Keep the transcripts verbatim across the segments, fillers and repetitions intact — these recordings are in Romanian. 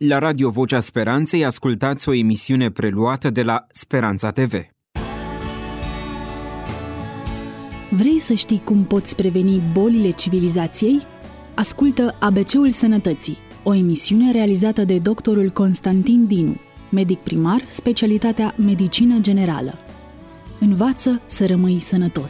La Radio Vocea Speranței ascultați o emisiune preluată de la Speranța T V. Vrei să știi cum poți preveni bolile civilizației? Ascultă A B C-ul Sănătății, o emisiune realizată de doctorul Constantin Dinu, medic primar, specialitatea Medicină Generală. Învață să rămâi sănătos!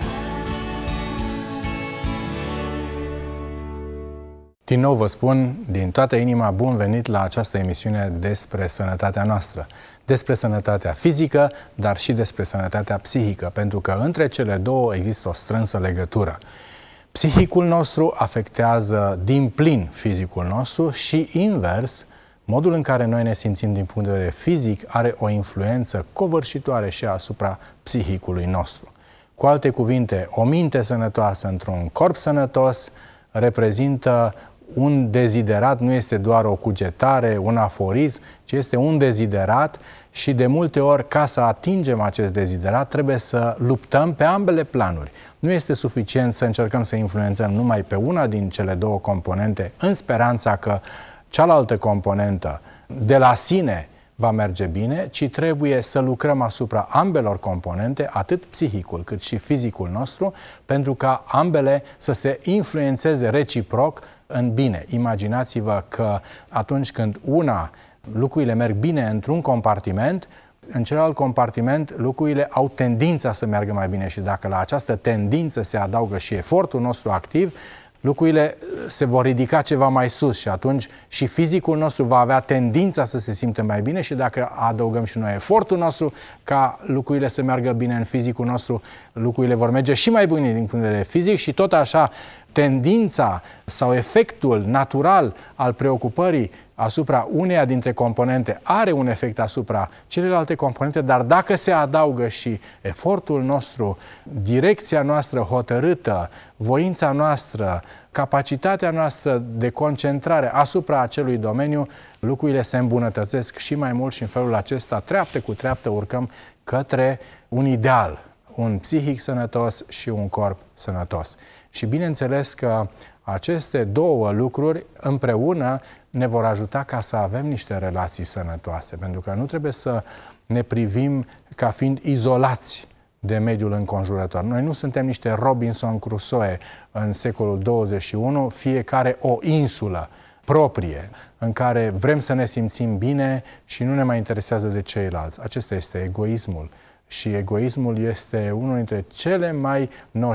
Din nou vă spun din toată inima bun venit la această emisiune despre sănătatea noastră, despre sănătatea fizică, dar și despre sănătatea psihică, pentru că între cele două există o strânsă legătură. Psihicul nostru afectează din plin fizicul nostru și invers, modul în care noi ne simțim din punct de vedere fizic are o influență covârșitoare și asupra psihicului nostru. Cu alte cuvinte, o minte sănătoasă într-un corp sănătos reprezintă un deziderat, nu este doar o cugetare, un aforism, ci este un deziderat și de multe ori, ca să atingem acest deziderat, trebuie să luptăm pe ambele planuri. Nu este suficient să încercăm să influențăm numai pe una din cele două componente, în speranța că cealaltă componentă de la sine va merge bine, ci trebuie să lucrăm asupra ambelor componente, atât psihicul cât și fizicul nostru, pentru ca ambele să se influențeze reciproc în bine. Imaginați-vă că atunci când una, lucrurile merg bine într-un compartiment, în celălalt compartiment lucrurile au tendința să meargă mai bine și dacă la această tendință se adaugă și efortul nostru activ, lucrurile se vor ridica ceva mai sus și atunci și fizicul nostru va avea tendința să se simtă mai bine și dacă adăugăm și noi efortul nostru ca lucrurile să meargă bine în fizicul nostru, lucrurile vor merge și mai bine din punct de vedere fizic și tot așa tendința sau efectul natural al preocupării asupra uneia dintre componente are un efect asupra celelalte componente, dar dacă se adaugă și efortul nostru, direcția noastră hotărâtă, voința noastră, capacitatea noastră de concentrare asupra acelui domeniu, lucrurile se îmbunătățesc și mai mult și în felul acesta, treaptă cu treaptă, urcăm către un ideal, un psihic sănătos și un corp sănătos. Și bineînțeles că aceste două lucruri împreună ne vor ajuta ca să avem niște relații sănătoase, pentru că nu trebuie să ne privim ca fiind izolați de mediul înconjurător. Noi nu suntem niște Robinson Crusoe în secolul douăzeci și unu, fiecare o insulă proprie în care vrem să ne simțim bine și nu ne mai interesează de ceilalți. Acesta este egoismul și egoismul este unul dintre cele mai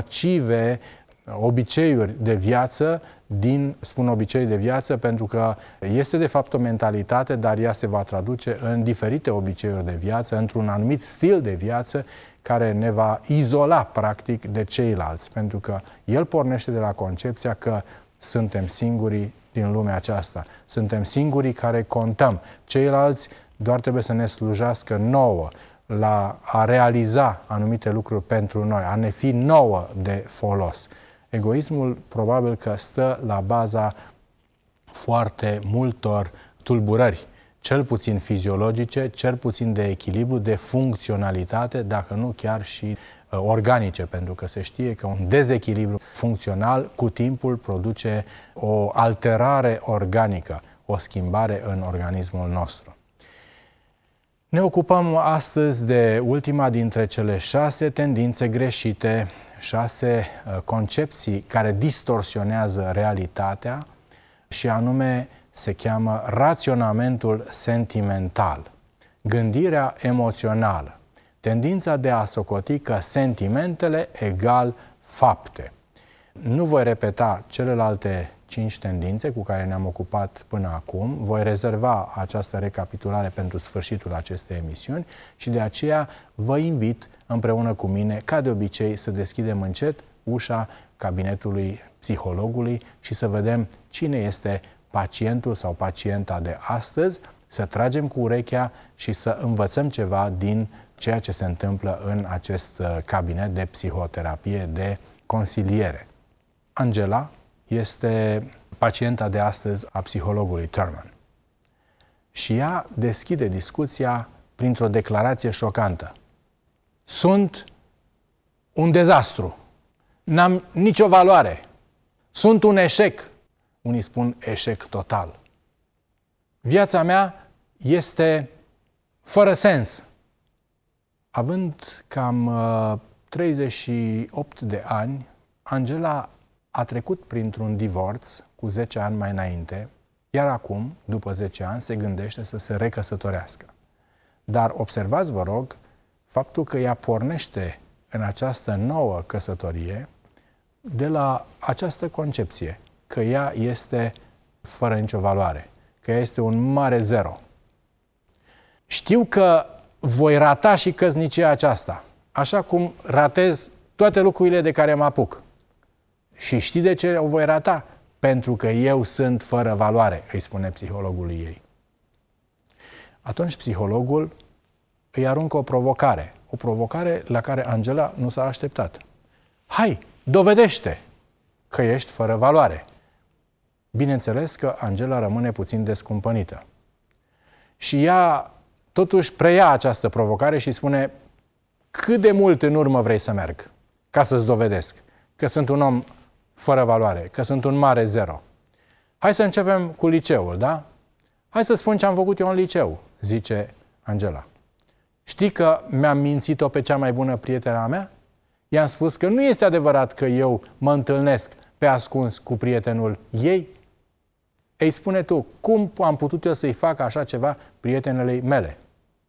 nocive obiceiuri de viață, din, spun obicei de viață, pentru că este de fapt o mentalitate, dar ea se va traduce în diferite obiceiuri de viață, într-un anumit stil de viață care ne va izola practic de ceilalți, pentru că el pornește de la concepția că suntem singurii din lumea aceasta, suntem singurii care contăm, ceilalți doar trebuie să ne slujească nouă, la a realiza anumite lucruri pentru noi, a ne fi nouă de folos. Egoismul probabil că stă la baza foarte multor tulburări, cel puțin fiziologice, cel puțin de echilibru, de funcționalitate, dacă nu chiar și uh, organice, pentru că se știe că un dezechilibru funcțional cu timpul produce o alterare organică, o schimbare în organismul nostru. Ne ocupăm astăzi de ultima dintre cele șase tendințe greșite, șase uh, concepții care distorsionează realitatea și anume se cheamă raționamentul sentimental, gândirea emoțională, tendința de a socoti că sentimentele egal fapte. Nu voi repeta celelalte cinci tendințe cu care ne-am ocupat până acum. Voi rezerva această recapitulare pentru sfârșitul acestei emisiuni și de aceea vă invit împreună cu mine, ca de obicei, să deschidem încet ușa cabinetului psihologului și să vedem cine este pacientul sau pacienta de astăzi, să tragem cu urechea și să învățăm ceva din ceea ce se întâmplă în acest cabinet de psihoterapie, de consiliere. Angela este pacienta de astăzi a psihologului Thurman. Și ea deschide discuția printr-o declarație șocantă. Sunt un dezastru. N-am nicio valoare. Sunt un eșec. Unii spun eșec total. Viața mea este fără sens. Având cam uh, treizeci și opt de ani, Angela a trecut printr-un divorț cu zece ani mai înainte, iar acum, după zece ani, se gândește să se recăsătorească. Dar observați, vă rog, faptul că ea pornește în această nouă căsătorie de la această concepție, că ea este fără nicio valoare, că ea este un mare zero. Știu că voi rata și căsnicia aceasta, așa cum ratez toate lucrurile de care mă apuc. Și știi de ce o voi rata? Pentru că eu sunt fără valoare, îi spune psihologul ei. Atunci psihologul îi aruncă o provocare, o provocare la care Angela nu s-a așteptat. Hai, dovedește că ești fără valoare. Bineînțeles că Angela rămâne puțin descumpănită. Și ea totuși preia această provocare și spune: cât de mult în urmă vrei să merg ca să-ți dovedesc că sunt un om fără valoare, că sunt un mare zero. Hai să începem cu liceul, da? Hai să spun ce am făcut eu în liceu, zice Angela. Știi că mi-am mințit-o pe cea mai bună prietenă a mea? I-am spus că nu este adevărat că eu mă întâlnesc pe ascuns cu prietenul ei? Ei, spune tu, cum am putut eu să-i fac așa ceva prietenelei mele?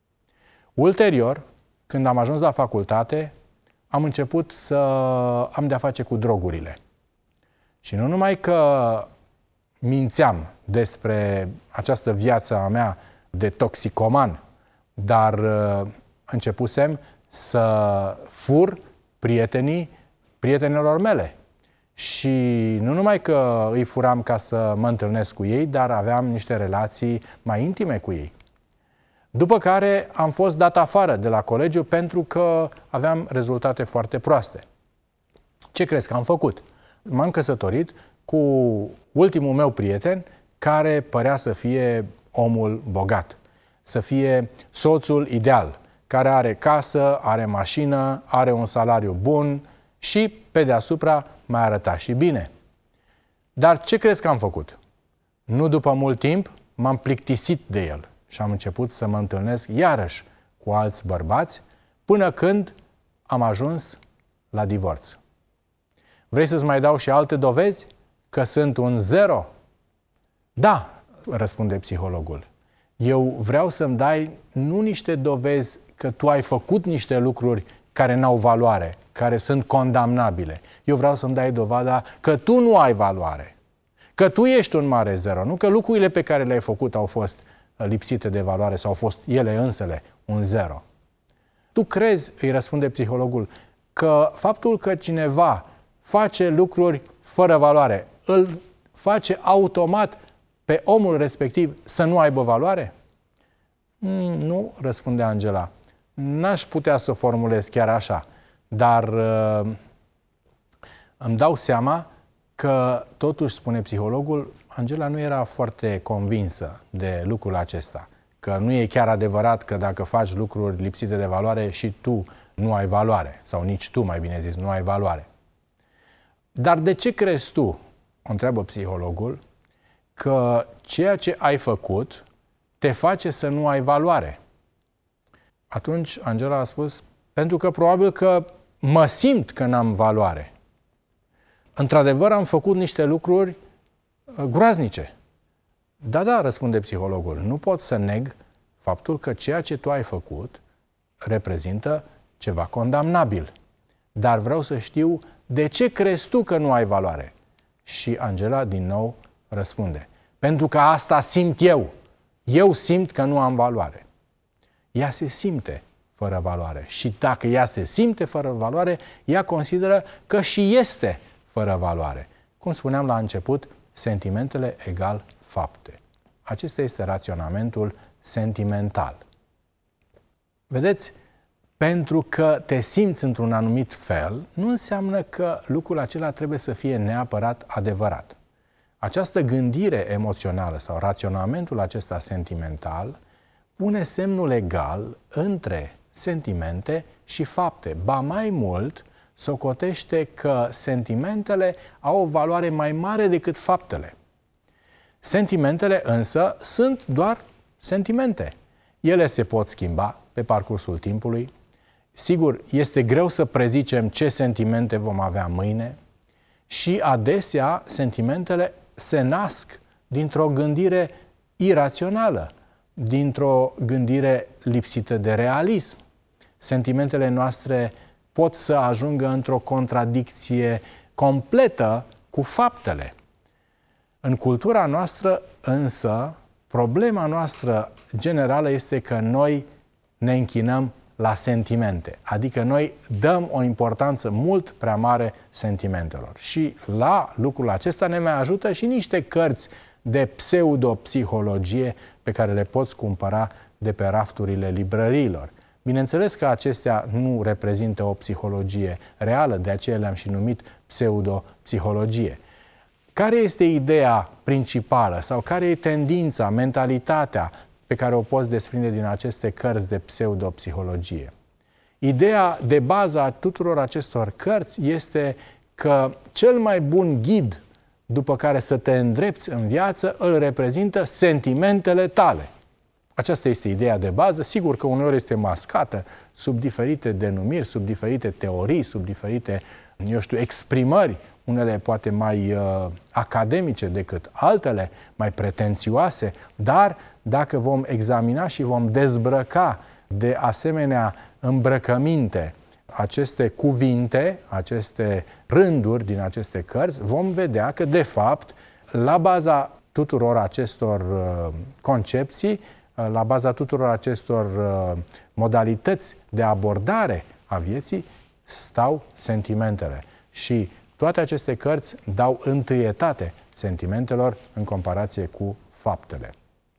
Ulterior, când am ajuns la facultate, am început să am de-a face cu drogurile. Și nu numai că mințeam despre această viață a mea de toxicoman, dar uh, începusem să fur prietenii prietenilor mele. Și nu numai că îi furam ca să mă întâlnesc cu ei, dar aveam niște relații mai intime cu ei. După care am fost dat afară de la colegiu pentru că aveam rezultate foarte proaste. Ce crezi că am făcut? M-am căsătorit cu ultimul meu prieten, care părea să fie omul bogat, să fie soțul ideal, care are casă, are mașină, are un salariu bun și, pe deasupra, mai arăta și bine. Dar ce crezi că am făcut? Nu după mult timp, m-am plictisit de el și am început să mă întâlnesc iarăși cu alți bărbați, până când am ajuns la divorț. Vrei să-ți mai dau și alte dovezi că sunt un zero? Da, răspunde psihologul. Eu vreau să-mi dai nu niște dovezi că tu ai făcut niște lucruri care n-au valoare, care sunt condamnabile. Eu vreau să-mi dai dovada că tu nu ai valoare, că tu ești un mare zero, nu că lucrurile pe care le-ai făcut au fost lipsite de valoare sau au fost ele însele un zero. Tu crezi, îi răspunde psihologul, că faptul că cineva face lucruri fără valoare îl face automat pe omul respectiv să nu aibă valoare? Mm, nu, răspunde Angela. N-aș putea să formulez chiar așa, dar uh, îmi dau seama că, totuși, spune psihologul, Angela nu era foarte convinsă de lucrul acesta, că nu e chiar adevărat că dacă faci lucruri lipsite de valoare și tu nu ai valoare, sau nici tu, mai bine zis, nu ai valoare. Dar de ce crezi tu, o întreabă psihologul, că ceea ce ai făcut te face să nu ai valoare? Atunci Angela a spus, pentru că probabil că mă simt că n-am valoare. Într-adevăr am făcut niște lucruri groaznice. Da, da, răspunde psihologul, nu pot să neg faptul că ceea ce tu ai făcut reprezintă ceva condamnabil. Dar vreau să știu de ce crezi tu că nu ai valoare? Și Angela din nou răspunde, pentru că asta simt eu. Eu simt că nu am valoare. Ea se simte fără valoare și dacă ea se simte fără valoare, ea consideră că și este fără valoare. Cum spuneam la început, sentimentele egal fapte. Acesta este raționamentul sentimental. Vedeți, pentru că te simți într-un anumit fel, nu înseamnă că lucrul acela trebuie să fie neapărat adevărat. Această gândire emoțională sau raționamentul acesta sentimental pune semnul egal între sentimente și fapte. Ba mai mult, socotește că sentimentele au o valoare mai mare decât faptele. Sentimentele însă sunt doar sentimente. Ele se pot schimba pe parcursul timpului. Sigur, este greu să prezicem ce sentimente vom avea mâine și adesea sentimentele se nasc dintr-o gândire irațională, dintr-o gândire lipsită de realism. Sentimentele noastre pot să ajungă într-o contradicție completă cu faptele. În cultura noastră însă, problema noastră generală este că noi ne închinăm la sentimente, adică noi dăm o importanță mult prea mare sentimentelor. Și la lucrul acesta ne mai ajută și niște cărți de pseudopsihologie pe care le poți cumpăra de pe rafturile librăriilor. Bineînțeles că acestea nu reprezintă o psihologie reală, de aceea le-am și numit pseudopsihologie. Care este ideea principală sau care e tendința, mentalitatea pe care o poți desprinde din aceste cărți de pseudopsihologie? Ideea de bază a tuturor acestor cărți este că cel mai bun ghid după care să te îndrepți în viață îl reprezintă sentimentele tale. Aceasta este ideea de bază. Sigur că uneori este mascată sub diferite denumiri, sub diferite teorii, sub diferite, eu știu, exprimări, unele poate mai uh, academice decât altele, mai pretențioase, dar dacă vom examina și vom dezbrăca de asemenea îmbrăcăminte aceste cuvinte, aceste rânduri din aceste cărți, vom vedea că, de fapt, la baza tuturor acestor uh, concepții, uh, la baza tuturor acestor uh, modalități de abordare a vieții, stau sentimentele. Și toate aceste cărți dau întâietate sentimentelor în comparație cu faptele.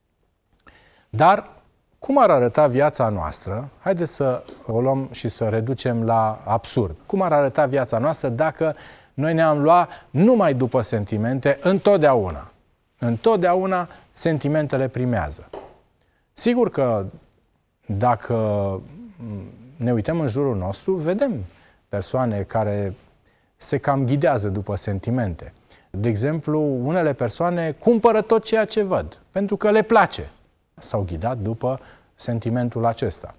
Dar cum ar arăta viața noastră? Haideți să o luăm și să reducem la absurd. Cum ar arăta viața noastră dacă noi ne-am luat numai după sentimente întotdeauna? Întotdeauna sentimentele primează. Sigur că dacă ne uităm în jurul nostru, vedem persoane care se cam ghidează după sentimente. De exemplu, unele persoane cumpără tot ceea ce văd, pentru că le place. S-au ghidat după sentimentul acesta.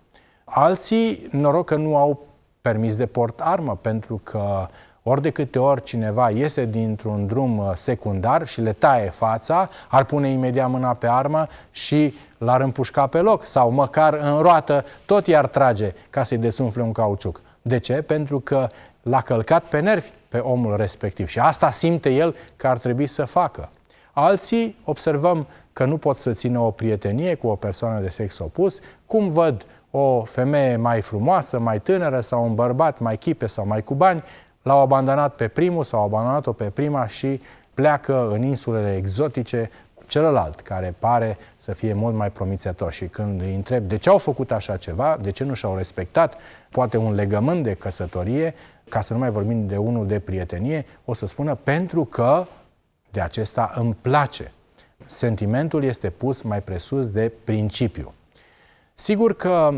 Alții, noroc că nu au permis de port armă, pentru că ori de câte ori cineva iese dintr-un drum secundar și le taie fața, ar pune imediat mâna pe armă și l-ar împușca pe loc, sau măcar în roată tot i-ar trage ca să-i desumfle un cauciuc. De ce? Pentru că l-a călcat pe nervi pe omul respectiv și asta simte el că ar trebui să facă. Alții observăm că nu pot să țină o prietenie cu o persoană de sex opus, cum văd o femeie mai frumoasă, mai tânără sau un bărbat mai chipe sau mai cu bani, l-au abandonat pe primul sau au abandonat-o pe prima și pleacă în insulele exotice cu celălalt, care pare să fie mult mai promițător. Și când îi întreb de ce au făcut așa ceva, de ce nu și-au respectat poate un legământ de căsătorie, ca să nu mai vorbim de unul de prietenie, o să spună pentru că de acesta îmi place. Sentimentul este pus mai presus de principiu. Sigur că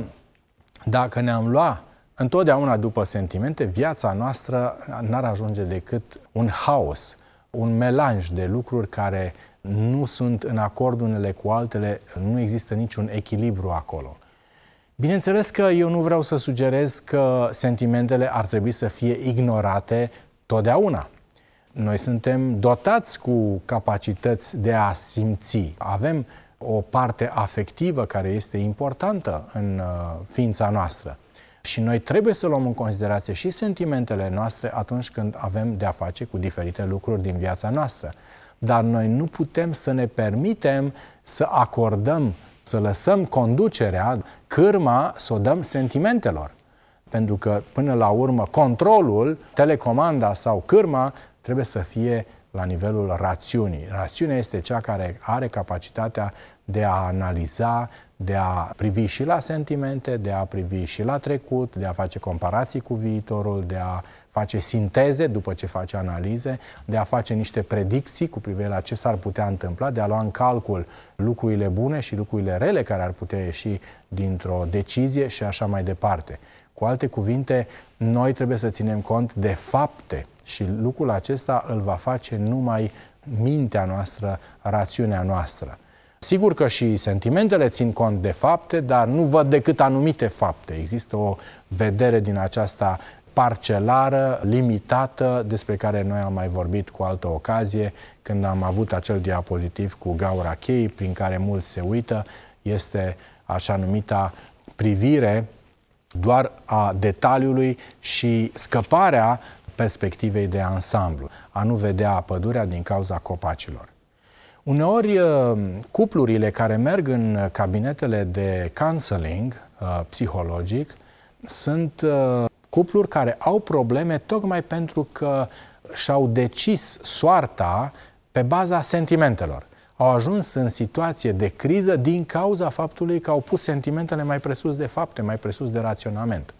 dacă ne-am luat întotdeauna după sentimente, viața noastră n-ar ajunge decât un haos, un melanj de lucruri care nu sunt în acord unele cu altele, nu există niciun echilibru acolo. Bineînțeles că eu nu vreau să sugerez că sentimentele ar trebui să fie ignorate totdeauna. Noi suntem dotați cu capacități de a simți. Avem o parte afectivă care este importantă în uh, ființa noastră. Și noi trebuie să luăm în considerație și sentimentele noastre atunci când avem de a face cu diferite lucruri din viața noastră. Dar noi nu putem să ne permitem să acordăm, să lăsăm conducerea, cârma, să o dăm sentimentelor. Pentru că, până la urmă, controlul, telecomanda sau cârma trebuie să fie la nivelul rațiunii. Rațiunea este cea care are capacitatea de a analiza, de a privi și la sentimente, de a privi și la trecut, de a face comparații cu viitorul, de a face sinteze după ce face analize, de a face niște predicții cu privire la ce s-ar putea întâmpla, de a lua în calcul lucrurile bune și lucrurile rele care ar putea ieși dintr-o decizie și așa mai departe. Cu alte cuvinte, noi trebuie să ținem cont de fapte și lucrul acesta îl va face numai mintea noastră, rațiunea noastră. Sigur că și sentimentele țin cont de fapte, dar nu văd decât anumite fapte. Există o vedere din aceasta parcelară, limitată, despre care noi am mai vorbit cu altă ocazie, când am avut acel diapozitiv cu gaura cheii, prin care mulți se uită. Este așa numita privire doar a detaliului și scăparea perspectivei de ansamblu, a nu vedea pădurea din cauza copacilor. Uneori, cuplurile care merg în cabinetele de counseling psihologic sunt cupluri care au probleme tocmai pentru că și-au decis soarta pe baza sentimentelor. Au ajuns în situație de criză din cauza faptului că au pus sentimentele mai presus de fapte, mai presus de raționament.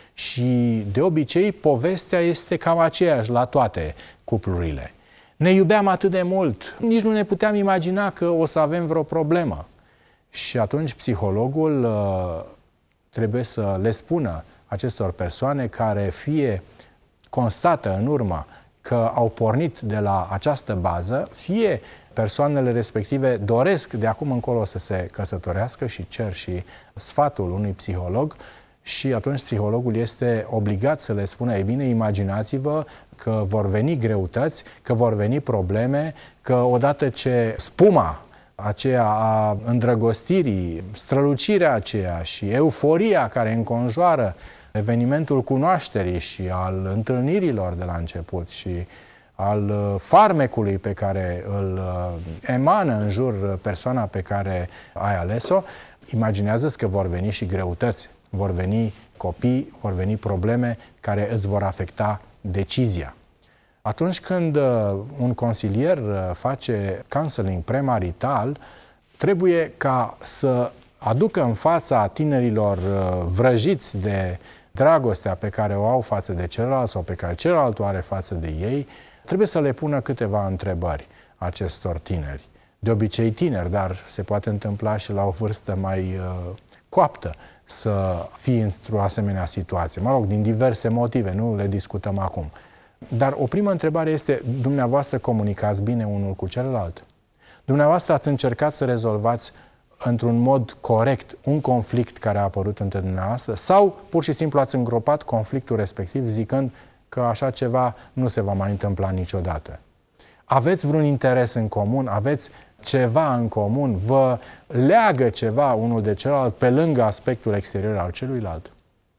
Și de obicei povestea este cam aceeași la toate cuplurile. Ne iubeam atât de mult, nici nu ne puteam imagina că o să avem vreo problemă. Și atunci psihologul uh, trebuie să le spună acestor persoane care fie constată în urmă că au pornit de la această bază, fie persoanele respective doresc de acum încolo să se căsătorească și cer și sfatul unui psiholog, și atunci psihologul este obligat să le spună: ei bine, imaginați-vă că vor veni greutăți, că vor veni probleme, că odată ce spuma aceea a îndrăgostirii, strălucirea aceea și euforia care înconjoară evenimentul cunoașterii și al întâlnirilor de la început și al farmecului pe care îl emană în jur persoana pe care ai ales-o, imaginează-ți că vor veni și greutăți, vor veni copii, vor veni probleme care îți vor afecta decizia. Atunci când un consilier face counseling premarital, trebuie ca să aducă în fața tinerilor vrăjiți de dragostea pe care o au față de celălalt sau pe care celălalt o are față de ei, trebuie să le pună câteva întrebări acestor tineri. De obicei tineri, dar se poate întâmpla și la o vârstă mai uh, coaptă să fie într-o asemenea situație. Mă rog, din diverse motive, nu le discutăm acum. Dar o primă întrebare este: dumneavoastră comunicați bine unul cu celălalt? Dumneavoastră ați încercat să rezolvați într-un mod corect un conflict care a apărut între dumneavoastră sau pur și simplu ați îngropat conflictul respectiv zicând că așa ceva nu se va mai întâmpla niciodată? Aveți vreun interes în comun? Aveți ceva în comun? Vă leagă ceva unul de celălalt pe lângă aspectul exterior al celuilalt?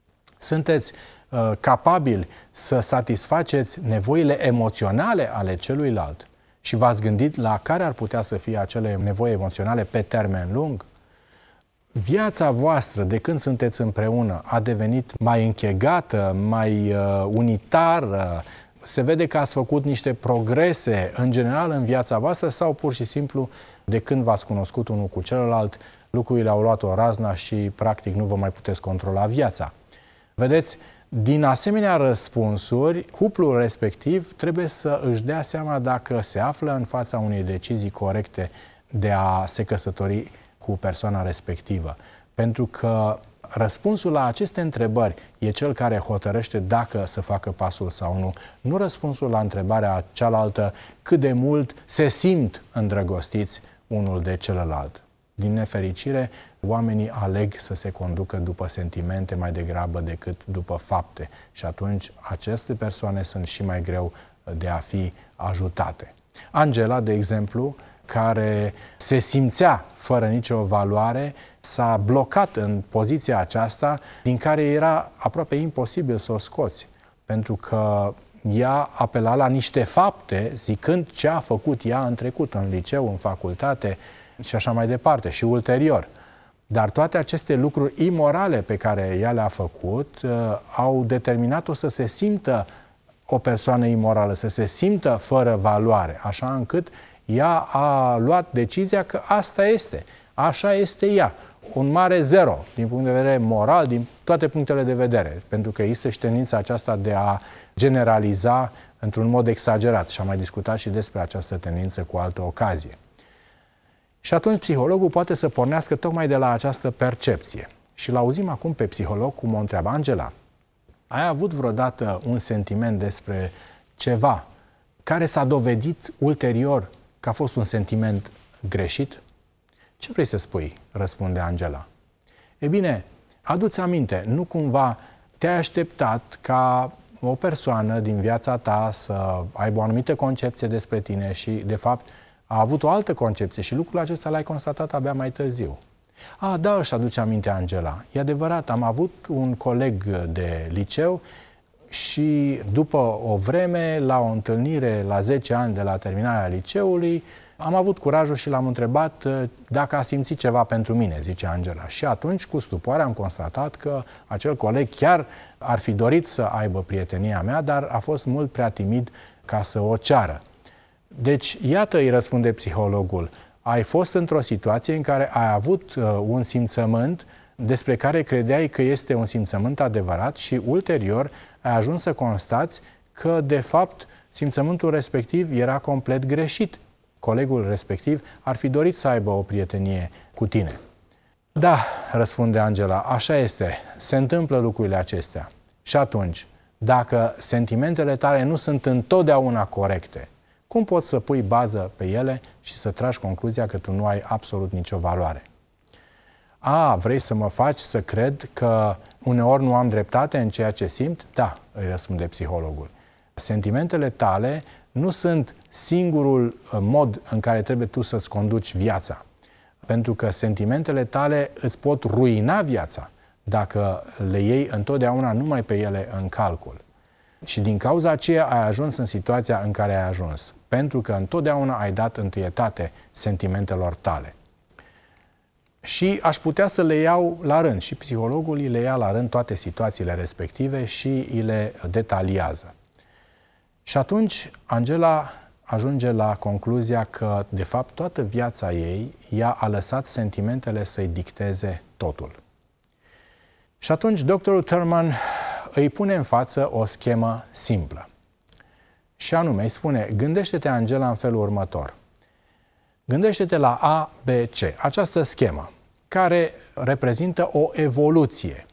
Sunteți uh, capabili să satisfaceți nevoile emoționale ale celuilalt? Și v-ați gândit la care ar putea să fie acele nevoi emoționale pe termen lung? Viața voastră, de când sunteți împreună, a devenit mai închegată, mai uh, unitară? Se vede că ați făcut niște progrese în general în viața voastră sau pur și simplu de când v-ați cunoscut unul cu celălalt, lucrurile au luat o razna și practic nu vă mai puteți controla viața? Vedeți, din asemenea răspunsuri, cuplul respectiv trebuie să își dea seama dacă se află în fața unei decizii corecte de a se căsători cu persoana respectivă. Pentru că răspunsul la aceste întrebări e cel care hotărăște dacă să facă pasul sau nu. Nu răspunsul la întrebarea cealaltă cât de mult se simt îndrăgostiți unul de celălalt. Din nefericire, oamenii aleg să se conducă după sentimente mai degrabă decât după fapte și atunci aceste persoane sunt și mai greu de a fi ajutate. Angela, de exemplu, care se simțea fără nicio valoare, s-a blocat în poziția aceasta din care era aproape imposibil să o scoți, pentru că ea apela la niște fapte zicând ce a făcut ea în trecut, în liceu, în facultate și așa mai departe și ulterior. Dar toate aceste lucruri imorale pe care ea le-a făcut uh, au determinat-o să se simtă o persoană imorală, să se simtă fără valoare, așa încât ea a luat decizia că asta este, așa este ea, un mare zero din punct de vedere moral, din toate punctele de vedere, pentru că există și tendința aceasta de a generaliza într-un mod exagerat și am mai discutat și despre această tendință cu altă ocazie. Și atunci psihologul poate să pornească tocmai de la această percepție. Și l-auzim acum pe psiholog cum o întreabă: Angela, ai avut vreodată un sentiment despre ceva care s-a dovedit ulterior că a fost un sentiment greșit? Ce vrei să spui? Răspunde Angela. E bine, adu-ți aminte, nu cumva te-ai așteptat ca o persoană din viața ta să aibă o anumită concepție despre tine și, de fapt, a avut o altă concepție și lucrul acesta l-ai constatat abia mai târziu. A, da, își aduce aminte Angela. E adevărat, am avut un coleg de liceu și după o vreme, la o întâlnire la zece ani de la terminarea liceului, am avut curajul și l-am întrebat dacă a simțit ceva pentru mine, zice Angela. Și atunci, cu stupoare, am constatat că acel coleg chiar ar fi dorit să aibă prietenia mea, dar a fost mult prea timid ca să o ceară. Deci, iată, îi răspunde psihologul, ai fost într-o situație în care ai avut uh, un simțământ despre care credeai că este un simțământ adevărat și ulterior ai ajuns să constați că, de fapt, simțământul respectiv era complet greșit. Colegul respectiv ar fi dorit să aibă o prietenie cu tine. Da, răspunde Angela, așa este, se întâmplă lucrurile acestea. Și atunci, dacă sentimentele tale nu sunt întotdeauna corecte, cum poți să pui bază pe ele și să tragi concluzia că tu nu ai absolut nicio valoare? A, vrei să mă faci să cred că uneori nu am dreptate în ceea ce simt? Da, îi răspunde psihologul. Sentimentele tale nu sunt singurul mod în care trebuie tu să-ți conduci viața. Pentru că sentimentele tale îți pot ruina viața dacă le iei întotdeauna numai pe ele în calcul. Și din cauza aceea ai ajuns în situația în care ai ajuns. Pentru că întotdeauna ai dat întâietate sentimentelor tale. Și aș putea să le iau la rând. Și psihologul îi le ia la rând toate situațiile respective și îi le detaliază. Și atunci Angela ajunge la concluzia că, de fapt, toată viața ei, ea a lăsat sentimentele să-i dicteze totul. Și atunci doctorul Thurman îi pune în față o schemă simplă. Și anume, îi spune, gândește-te, Angela, în felul următor. Gândește-te la A, B, C, această schemă, care reprezintă o evoluție.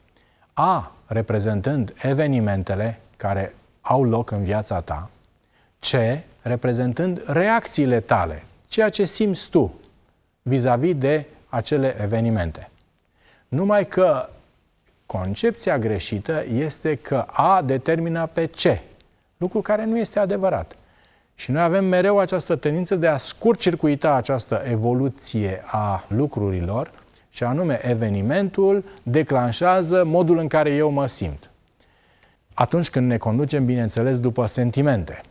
A, reprezentând evenimentele care au loc în viața ta, C, reprezentând reacțiile tale, ceea ce simți tu vis-a-vis de acele evenimente. Numai că concepția greșită este că A determină pe C, lucru care nu este adevărat. Și noi avem mereu această tendință de a scurt-circuita această evoluție a lucrurilor, și anume evenimentul declanșează modul în care eu mă simt. Atunci când ne conducem, bineînțeles, după sentimente.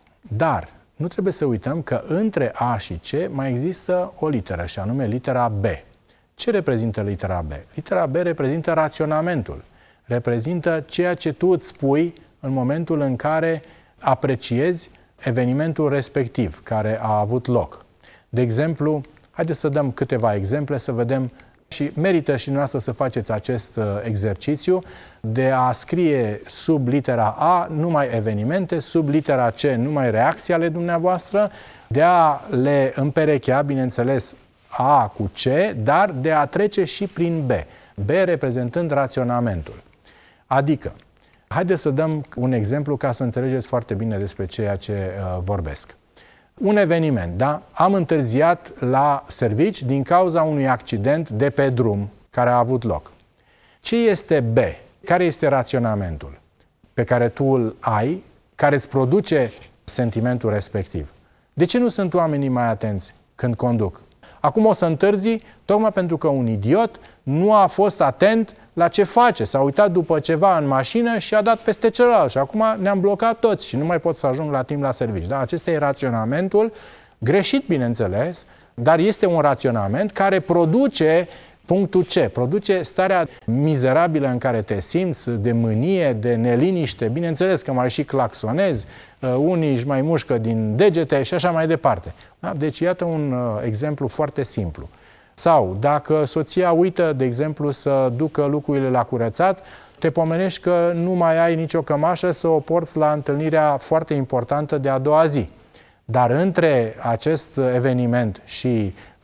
Dar nu trebuie să uităm că între A și C mai există o literă, și anume litera B. Ce reprezintă litera B? Litera B reprezintă raționamentul. Reprezintă ceea ce tu îți spui în momentul în care apreciezi evenimentul respectiv care a avut loc. De exemplu, haideți să dăm câteva exemple să vedem și merită și noastră să faceți acest uh, exercițiu de a scrie sub litera A numai evenimente, sub litera C numai reacții ale dumneavoastră, de a le împerechea, bineînțeles, A cu C, dar de a trece și prin B. B reprezentând raționamentul. Adică, haideți să dăm un exemplu ca să înțelegeți foarte bine despre ceea ce uh, vorbesc. Un eveniment, da? Am întârziat la servici din cauza unui accident de pe drum care a avut loc. Ce este B? Care este raționamentul pe care tu îl ai, care îți produce sentimentul respectiv? De ce nu sunt oamenii mai atenți când conduc? Acum o să întârzi tocmai pentru că un idiot nu a fost atent la ce face. S-a uitat după ceva în mașină și a dat peste celălalt. Și acum ne-am blocat toți și nu mai pot să ajung la timp la serviciu. Da? Acesta e raționamentul, greșit, bineînțeles, dar este un raționament care produce punctul C, produce starea mizerabilă în care te simți, de mânie, de neliniște, bineînțeles că mai și claxonezi, unii își mai mușcă din degete și așa mai departe. Da? Deci iată un uh, exemplu foarte simplu. Sau dacă soția uită, de exemplu, să ducă lucrurile la curățat, te pomenești că nu mai ai nicio cămașă să o porți la întâlnirea foarte importantă de a doua zi. Dar între acest eveniment și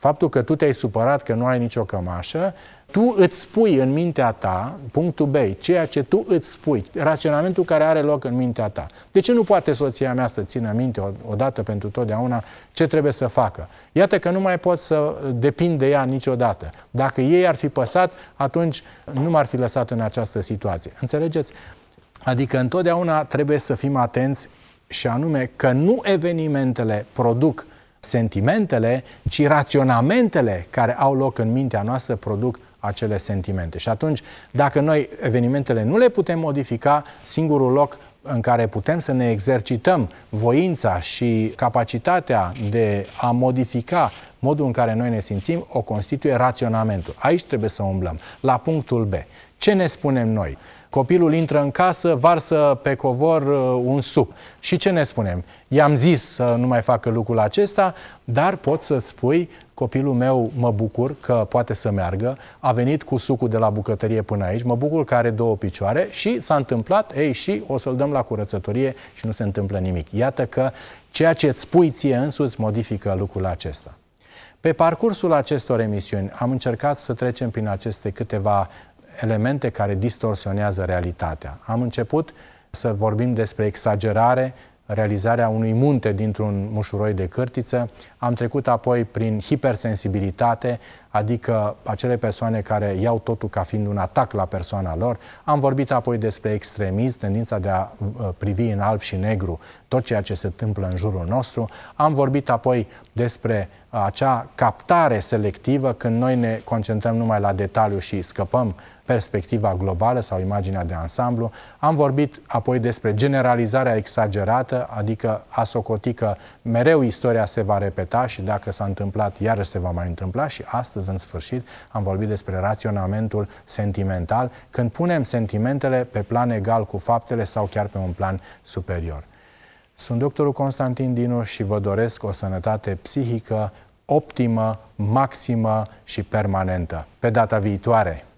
Faptul că tu te-ai supărat că nu ai nicio cămașă, tu îți spui în mintea ta, punctul B, ceea ce tu îți spui, raționamentul care are loc în mintea ta. De ce nu poate soția mea să țină minte odată pentru totdeauna ce trebuie să facă? Iată că nu mai pot să depind de ea niciodată. Dacă ei ar fi păsat, atunci nu m-ar fi lăsat în această situație. Înțelegeți? Adică întotdeauna trebuie să fim atenți și anume că nu evenimentele produc sentimentele, ci raționamentele care au loc în mintea noastră produc acele sentimente. Și atunci, dacă noi evenimentele nu le putem modifica, singurul loc în care putem să ne exercităm voința și capacitatea de a modifica modul în care noi ne simțim, o constituie raționamentul. Aici trebuie să umblăm. La punctul B. Ce ne spunem noi? Copilul intră în casă, varsă pe covor un suc. Și ce ne spunem? I-am zis să nu mai facă lucrul acesta, dar pot să-ți spui, copilul meu, mă bucur că poate să meargă, a venit cu sucul de la bucătărie până aici, mă bucur că are două picioare și s-a întâmplat, ei, și o să-l dăm la curățătorie și nu se întâmplă nimic. Iată că ceea ce îți spui ție însuți modifică lucrul acesta. Pe parcursul acestor emisiuni am încercat să trecem prin aceste câteva elemente care distorsionează realitatea. Am început să vorbim despre exagerare, realizarea unui munte dintr-un mușuroi de cârtiță. Am trecut apoi prin hipersensibilitate, adică acele persoane care iau totul ca fiind un atac la persoana lor. Am vorbit apoi despre extremism, tendința de a privi în alb și negru tot ceea ce se întâmplă în jurul nostru. Am vorbit apoi despre acea captare selectivă, când noi ne concentrăm numai la detaliu și scăpăm perspectiva globală sau imaginea de ansamblu. Am vorbit apoi despre generalizarea exagerată, adică a socoti că mereu istoria se va repeta și dacă s-a întâmplat, iarăși se va mai întâmpla. Și astăzi, în sfârșit, am vorbit despre raționamentul sentimental, când punem sentimentele pe plan egal cu faptele sau chiar pe un plan superior. Sunt doctorul Constantin Dinu și vă doresc o sănătate psihică optimă, maximă și permanentă. Pe data viitoare!